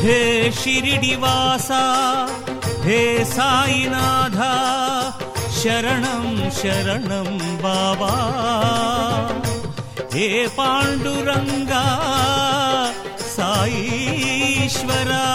హే షిరిడివాసా హే సాయినాథ శరణం శరణం బాబా హే పాండురంగా సాయీశ్వరా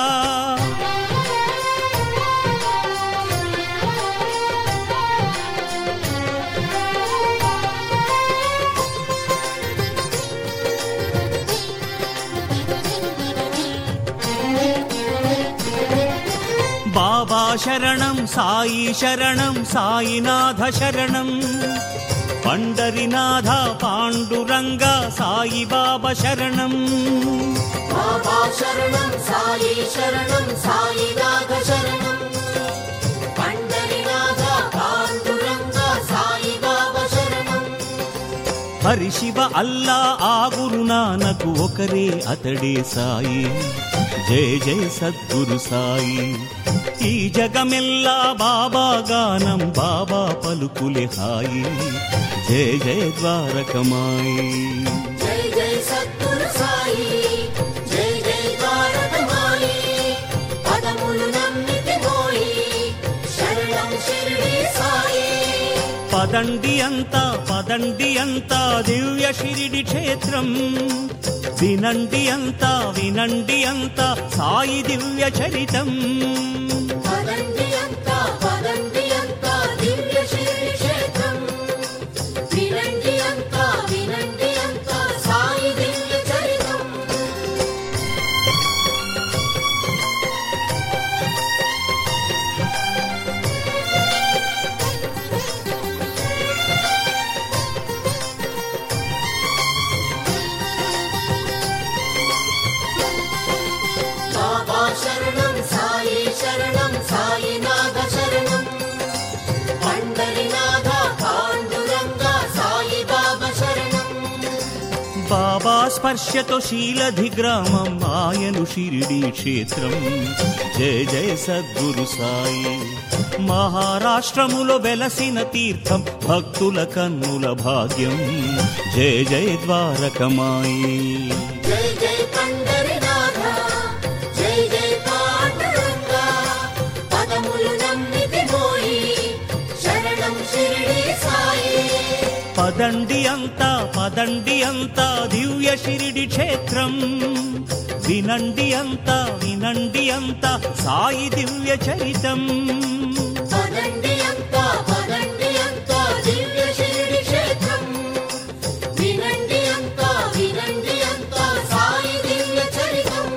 బాబా శరణం సాయి శరణం సాయినాథ శరణం పండరినాథ పాండురంగ సాయి బాబా శరణం బాబా శరణం సాయి శరణం సాయినాథ శరణం పండరినాథ పాండురంగ సాయి బాబా శరణం హరి శివ అల్లా ఆ గురు నానకు ఒకరే అతడే సాయి జయ జయ సద్గురు సాయి ఈ జగమెల్లా బాబా గానం బాబా పలుకులే హాయి జయ జయ ద్వారకమాయి జై జై సద్గురు సాయి జై జై ద్వారకమాయి పదములు నమ్మితి మోయి శరణం షిరిడి సాయి పదండి అంతా దివ్య షిరిడి క్షేత్రం వినండి అంతా సాయి దివ్య చరితం పదండి అంతా దివ్య షిరిడి క్షేత్రం వినండి అంతా సాయి దివ్య చరితం బాబా శరణం సాయి శరణం సాయినాథ శరణం పండరినాథ పాండురంగ సాయి బాబా శరణం బాబా స్పర్శతో శీలధి గ్రామం ఆయను షిరిడి క్షేత్రం జయ జయ సద్గురు సాయి మహారాష్ట్రములో వెలసిన తీర్థం భక్తుల కన్నుల భాగ్యం జయ జయ ద్వారకమాయి జై జై పండరినాథ జై జై పాండురంగ పదములు నమ్మితి మోయి శరణం షిరిడి సాయి పదండి అంతా దివ్య షిరిడి క్షేత్రం వినండి అంతా సాయి దివ్య చరితం పదండి అంతా దివ్య షిరిడి క్షేత్రం వినండి అంతా సాయి దివ్య చరితం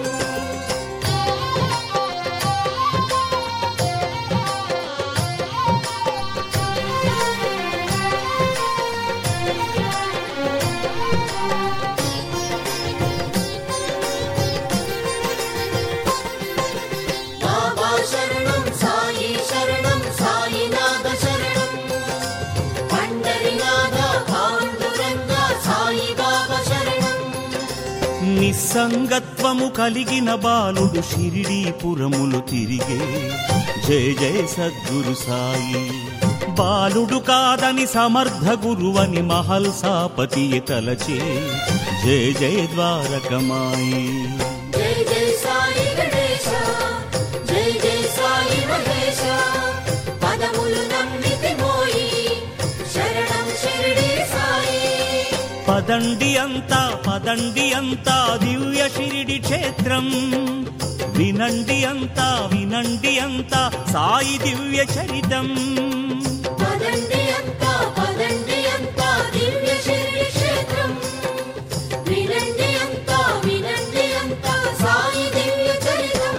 బాబా శరణం సాయి శరణం సాయినాథ శరణం పండరినాథ పాండురంగ సాయి బాబా శరణం నిస్సంగత్వము కలిగిన బాలుడు షిరిడీపురములు తిరిగే జయ జయ సద్గురు సాయి బాలుడు కాదని సమర్థ గురువని మహల్సాపతి తలచే జయ జయ ద్వారకమాయి జై జై సాయి గణేశ జై జై సాయి మహేశ పదములు నమ్మితి మోయి శరణం షిరిడి సాయి పదండి అంతా దివ్య షిరిడి క్షేత్రం వినండి అంతా సాయి దివ్య చరితం పదండి అంతా దివ్య షిరిడి క్షేత్రం వినండి అంతా సాయి దివ్య చరితం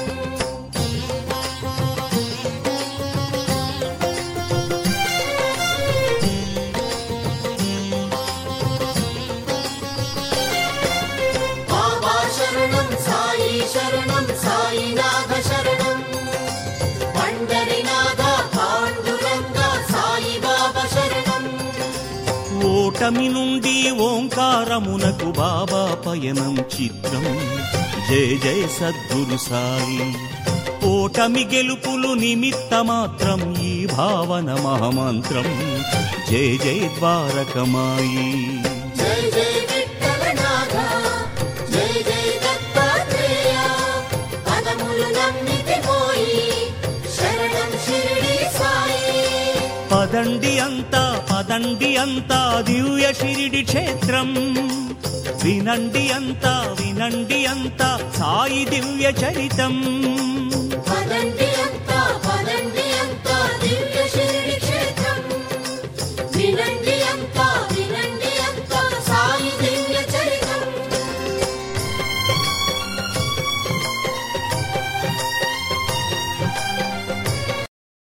బాబా శరణం సాయి శరణం సాయినాథ శరణం పండరినాథ పాండురంగ సాయి బాబా శరణం ఓటమి నుండి ఓంకారమునకు బాబా పయనం చిత్రం జయ జయ సద్గురు సాయి ఓటమి గెలుపులు నిమిత్త మాత్రం ఈ భావన మహామంత్రం జయ జయ ద్వారకమాయి జై జై విఠలనాథ జై జై దత్తాత్రేయ పదండి అంతా పదండి అంతా దివ్య షిరిడి క్షేత్రం. వినండి అంతా వినండి అంతా సాయి దివ్య చరితం.